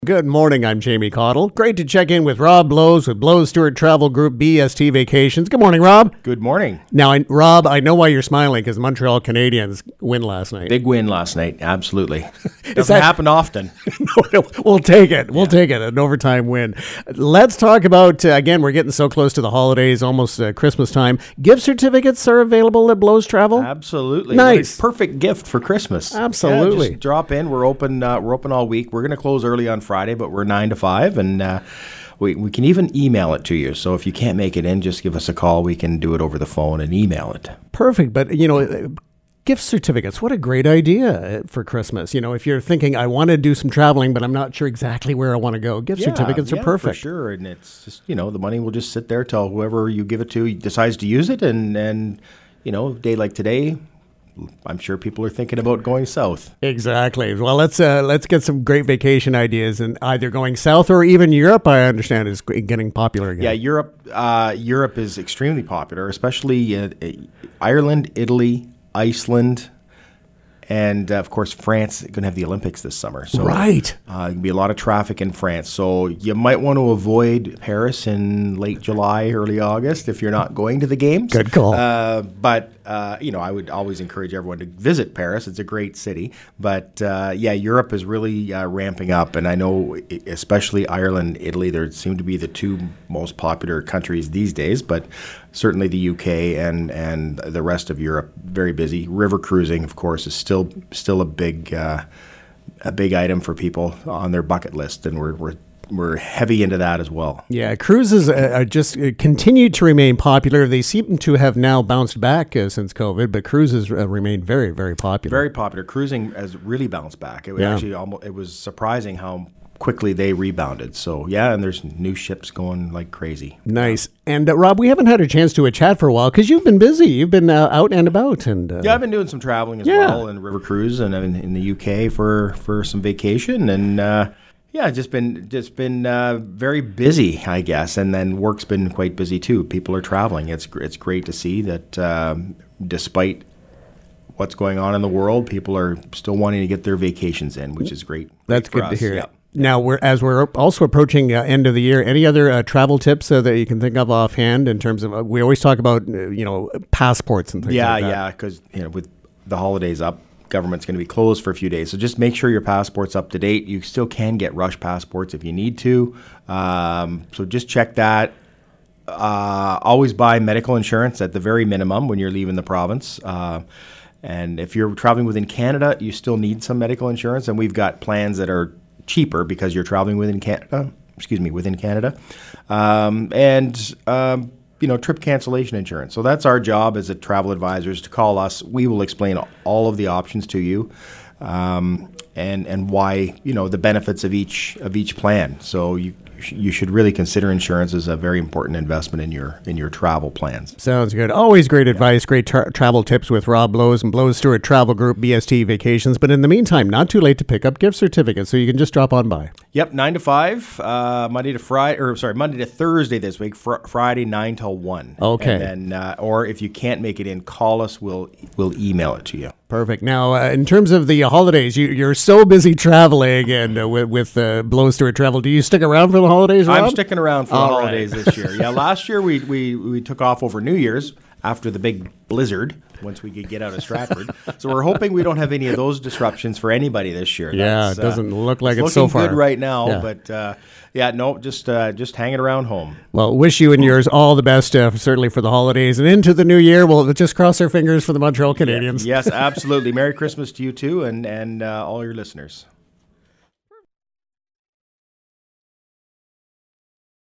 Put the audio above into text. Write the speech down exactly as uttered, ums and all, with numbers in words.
Good morning, I'm Jamie Cottle. Great to check in with Rob Blows with Blows Stewart Travel Group B S T Vacations. Good morning, Rob. Good morning. Now, I, Rob, I know why you're smiling because Montreal Canadiens win last night. Big win last night, absolutely. Doesn't that, happen often. no, we'll take it. We'll yeah. take it, an overtime win. Let's talk about, uh, again, we're getting so close to the holidays, almost uh, Christmas time. Gift certificates are available at Blows Travel? Absolutely. Nice. Perfect gift for Christmas. Absolutely. Yeah, just drop in. We're open, uh, we're open all week. We're going to close early on Friday, but we're nine to five, and uh, we we can even email it to you. So if you can't make it in, just give us a call. We can do it over the phone and email it. Perfect. But, you know, gift certificates, what a great idea for Christmas. You know, if you're thinking, I want to do some traveling, but I'm not sure exactly where I want to go, gift yeah, certificates are yeah, perfect. For sure. And it's just, you know, the money will just sit there till whoever you give it to decides to use it. And, and you know, a day like today, I'm sure people are thinking about going south. Exactly. Well, let's uh, let's get some great vacation ideas, and either going south or even Europe, I understand, is getting popular again. Yeah, Europe. Uh, Europe is extremely popular, especially uh, Ireland, Italy, Iceland, and uh, of course France is going to have the Olympics this summer. So, right. Uh, there'll be a lot of traffic in France. So you might want to avoid Paris in late July, early August if you're not going to the games. Good call. Uh, but, uh, you know, I would always encourage everyone to visit Paris. It's a great city. But, uh, yeah, Europe is really uh, ramping up. And I know especially Ireland, Italy, there seem to be the two most popular countries these days. But certainly the U K and, and the rest of Europe, very busy. River cruising, of course, is still still a big uh, a big item for people on their bucket list, and we're we're we're heavy into that as well. Yeah, cruises uh, just uh, continue to remain popular. They seem to have now bounced back uh, since COVID, but cruises uh, remain very, very popular. Very popular. Cruising has really bounced back. It was yeah. actually almost it was surprising how quickly they rebounded. So yeah, and there's new ships going like crazy. Nice. And uh, Rob, we haven't had a chance to uh, chat for a while because you've been busy. You've been uh, out and about. And uh, yeah, I've been doing some traveling as yeah. well, and river cruise, and I'm in, in the U K for for some vacation, and uh, yeah, just been just been uh, very busy, I guess. And then work's been quite busy too. People are traveling. It's it's great to see that um, despite what's going on in the world, people are still wanting to get their vacations in, which is great. That's great good to us. hear. Yeah. Now, we're as we're also approaching uh, end of the year, any other uh, travel tips uh, that you can think of offhand in terms of, uh, we always talk about, uh, you know, passports and things yeah, like that. Yeah, yeah, because, you know, with the holidays up, government's going to be closed for a few days. So just make sure your passport's up to date. You still can get rush passports if you need to. Um, so just check that. Uh, always buy medical insurance at the very minimum when you're leaving the province. Uh, and if you're traveling within Canada, you still need some medical insurance. And we've got plans that are cheaper because you're traveling within Canada, excuse me, within Canada, um, and, um, you know, trip cancellation insurance. So that's our job as a travel advisors to call us. We will explain all of the options to you, um, and, and why, you know, the benefits of each, of each plan. So you, you should really consider insurance as a very important investment in your in your travel plans. Sounds good. Always great advice, great tra- travel tips with Rob Blows and Blows Stewart Travel Group, B S T Vacations. But in the meantime, not too late to pick up gift certificates, so you can just drop on by. Yep, nine to five, uh, Monday to Friday, or sorry, Monday to Thursday this week. Fr- Friday nine till one. Okay. And then, uh, or if you can't make it in, call us. We'll we'll email it to you. Perfect. Now, uh, in terms of the holidays, you, you're so busy traveling and uh, with, with uh, Blows Stewart Travel. Do you stick around for the holidays, Rob? I'm sticking around for All the holidays right. this year. Yeah, last year we, we, we took off over New Year's after the big blizzard, once we could get out of Stratford. So we're hoping we don't have any of those disruptions for anybody this year. Yeah, That's, it doesn't uh, look like it's it's so far. looking good right now, yeah. but uh, yeah, no, just uh, just hanging around home. Well, wish you and yours all the best, uh, certainly for the holidays and into the new year. We'll just cross our fingers for the Montreal Canadiens. Yeah, yes, absolutely. Merry Christmas to you too, and and uh, all your listeners.